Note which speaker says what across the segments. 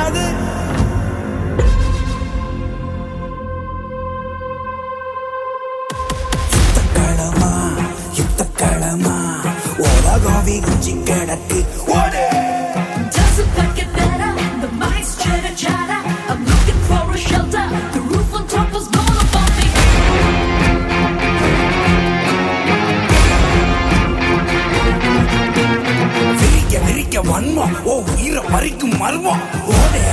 Speaker 1: முடியாது. யுத்த களமா உலகம் வீழ்ச்சி கிடக்கு ஓடு.
Speaker 2: Doesn't that get better? The mind's chatter chatter. I'm looking for a shelter. The roof on top was blown above me.
Speaker 1: விரிக்க விரிக்க வன்மம் ஓ உயிரை பறிக்கும் மர்மம் ஓடே.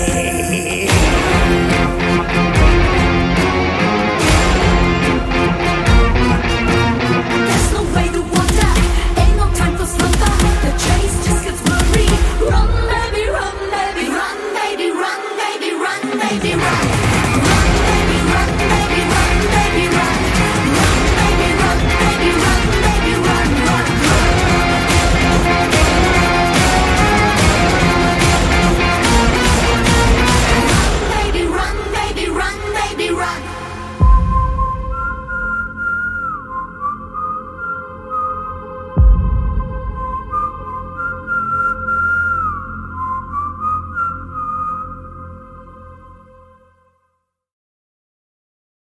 Speaker 2: There's no way to wonder. Ain't no time for slumber. The chase just gets blurry. Run, baby, run, baby, run, baby, run, baby, run, baby, run.